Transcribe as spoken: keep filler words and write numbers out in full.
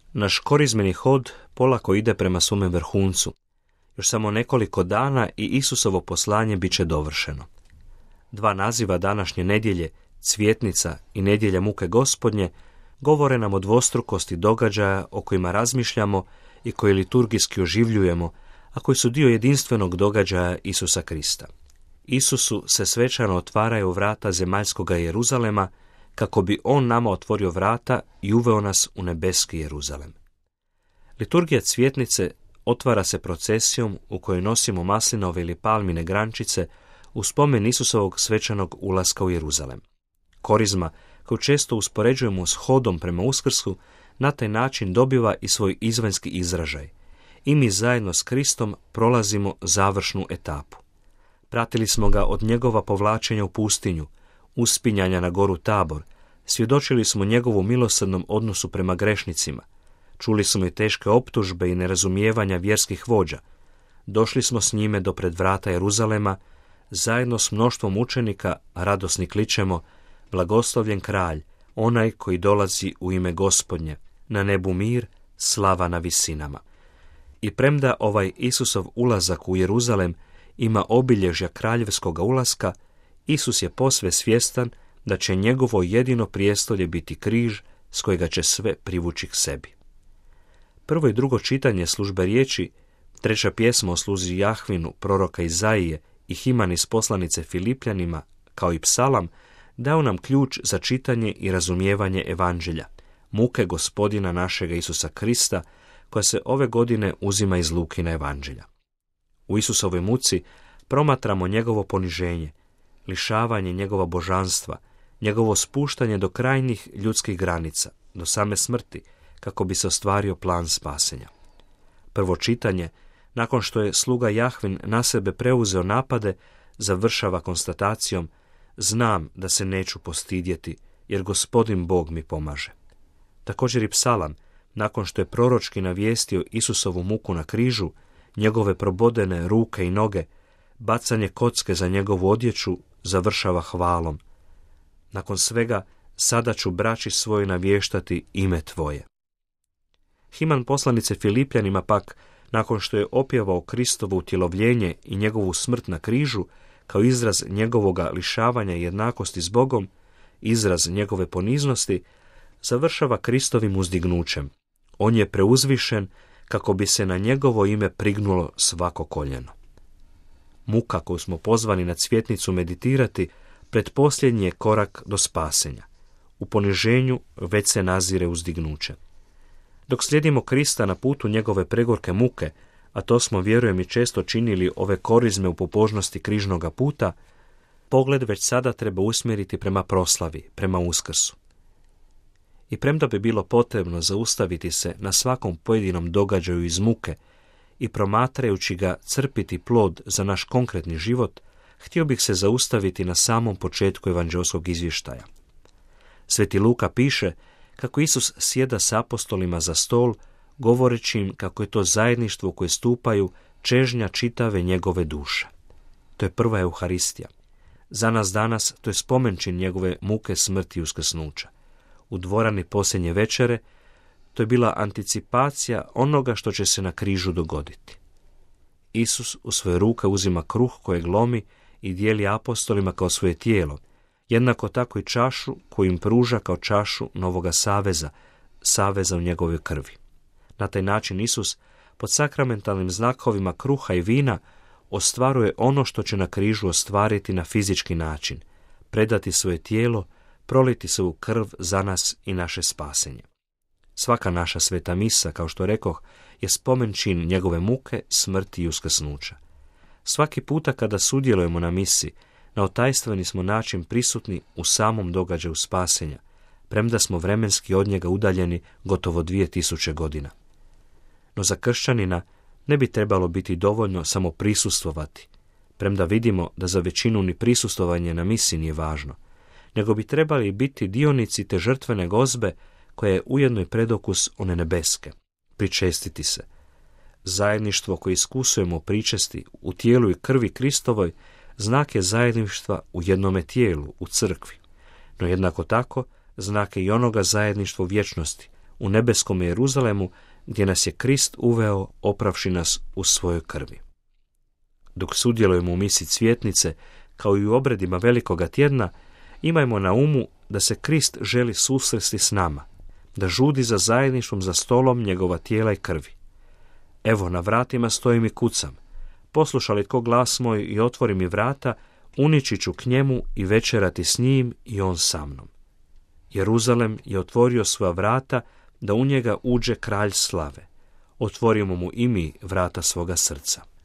Naš korizmeni hod polako ide prema svome vrhuncu. Još samo nekoliko dana i Isusovo poslanje bit će dovršeno. Dva naziva današnje nedjelje, Cvjetnica i Nedjelja muke Gospodnje, govore nam o dvostrukosti događaja o kojima razmišljamo i koje liturgijski oživljujemo, a koji su dio jedinstvenog događaja Isusa Krista. Isusu se svečano otvaraju vrata zemaljskoga Jeruzalema, kako bi on nama otvorio vrata i uveo nas u nebeski Jeruzalem. Liturgija Cvjetnice otvara se procesijom u kojoj nosimo maslinove ili palmine grančice u spomen Isusovog svečanog ulaska u Jeruzalem. Korizma, koju često uspoređujemo s hodom prema Uskrsu, na taj način dobiva i svoj izvanjski izražaj. I mi zajedno s Kristom prolazimo završnu etapu. Pratili smo ga od njegova povlačenja u pustinju, uspinjanja na goru Tabor, svjedočili smo njegovu milosrdnom odnosu prema grešnicima, čuli smo i teške optužbe i nerazumijevanja vjerskih vođa, došli smo s njime do pred vrata Jeruzalema, zajedno s mnoštvom učenika radosni kličemo: blagoslovljen kralj, onaj koji dolazi u ime Gospodnje, na nebu mir, slava na visinama. I premda ovaj Isusov ulazak u Jeruzalem ima obilježja kraljevskoga ulaska, Isus je posve svjestan da će njegovo jedino prijestolje biti križ s kojega će sve privući k sebi. Prvo i drugo čitanje službe riječi, treća pjesma o sluzi Jahvinu, proroka Izaije i himan iz poslanice Filipljanima, kao i psalam, dao nam ključ za čitanje i razumijevanje evanđelja, muke Gospodina našega Isusa Krista, koja se ove godine uzima iz Lukina evanđelja. U Isusovoj muci promatramo njegovo poniženje, lišavanje njegova božanstva, njegovo spuštanje do krajnjih ljudskih granica, do same smrti, kako bi se ostvario plan spasenja. Prvo čitanje, nakon što je sluga Jahvin na sebe preuzeo napade, završava konstatacijom: znam da se neću postidjeti, jer Gospodin Bog mi pomaže. Također i psalam, nakon što je proročki navijestio Isusovu muku na križu, njegove probodene ruke i noge, bacanje kocke za njegovu odjeću, završava hvalom: nakon svega, sada ću braći svoj navještati ime tvoje. Himan poslanice Filipljanima pak, nakon što je opjevao Kristovo utjelovljenje i njegovu smrt na križu, kao izraz njegovoga lišavanja i jednakosti s Bogom, izraz njegove poniznosti, završava Kristovim uzdignućem. On je preuzvišen kako bi se na njegovo ime prignulo svako koljeno. Muka koju smo pozvani na Cvjetnicu meditirati, pretposljednji je korak do spasenja. U poniženju već se nazire uzdignuće. Dok slijedimo Krista na putu njegove pregorke muke, a to smo, vjerujem, i često činili ove korizme u pobožnosti križnoga puta, pogled već sada treba usmjeriti prema proslavi, prema Uskrsu. I premda bi bilo potrebno zaustaviti se na svakom pojedinom događaju iz muke i promatrajući ga crpiti plod za naš konkretni život, htio bih se zaustaviti na samom početku evanđelskog izvještaja. Sveti Luka piše kako Isus sjeda s apostolima za stol, govoreći im kako je to zajedništvo u koje stupaju čežnja čitave njegove duše. To je prva Euharistija. Za nas danas to je spomenčin njegove muke, smrti i uskrsnuća. U dvorani posljednje večere to je bila anticipacija onoga što će se na križu dogoditi. Isus u svoje ruke uzima kruh kojeg lomi i dijeli apostolima kao svoje tijelo, jednako tako i čašu koju im pruža kao čašu novoga saveza, saveza u njegovoj krvi. Na taj način Isus pod sakramentalnim znakovima kruha i vina ostvaruje ono što će na križu ostvariti na fizički način, predati svoje tijelo, proliti svoju krv za nas i naše spasenje. Svaka naša sveta misa, kao što rekoh, je spomen čin njegove muke, smrti i uskrsnuća. Svaki puta kada sudjelujemo na misi, na otajstveni smo način prisutni u samom događaju spasenja, premda smo vremenski od njega udaljeni gotovo dvije tisuće godina. No za kršćanina ne bi trebalo biti dovoljno samo prisustvovati, premda vidimo da za većinu ni prisustvovanje na misi nije važno, nego bi trebali biti dionici te žrtvene gozbe koja je ujedno i predokus one nebeske, pričestiti se. Zajedništvo koje iskusujemo pričesti u tijelu i krvi Kristovoj znak je zajedništva u jednome tijelu, u crkvi, no jednako tako znak je i onoga zajedništva u vječnosti, u nebeskom Jeruzalemu, gdje nas je Krist uveo, opravši nas u svojoj krvi. Dok sudjelujemo u misi cvjetnice, kao i u obredima velikoga tjedna, imajmo na umu da se Krist želi susresti s nama, da žudi za zajedništvom za stolom njegova tijela i krvi. Evo, na vratima stojim i kucam. Posluša li tko glas moj i otvori mi vrata, unići ću k njemu i večerati s njim i on sa mnom. Jeruzalem je otvorio svoja vrata da u njega uđe kralj slave. Otvorimo mu i mi vrata svoga srca.